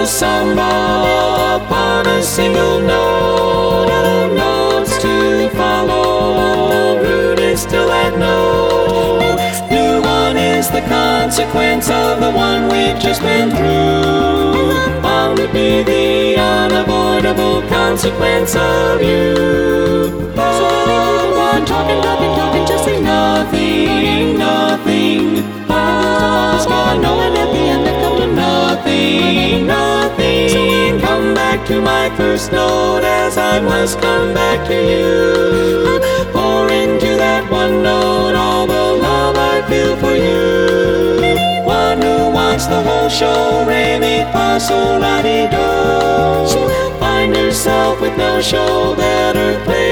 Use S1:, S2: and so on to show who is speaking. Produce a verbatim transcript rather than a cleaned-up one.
S1: a samba upon a single note. Other notes to follow, root is still at no. New one is the consequence of the one we've just been through. Bound to be the unavoidable consequence of you. So go on talking, talking, talking, just say nothing, nothing. Just go on knowing at the end it comes to nothing, nothing. So come back to my first note as I must come back to you. Pour into that one note all the love I feel for you. One who wants the whole show, re mi fa sol la ti do. Find herself with no show that her place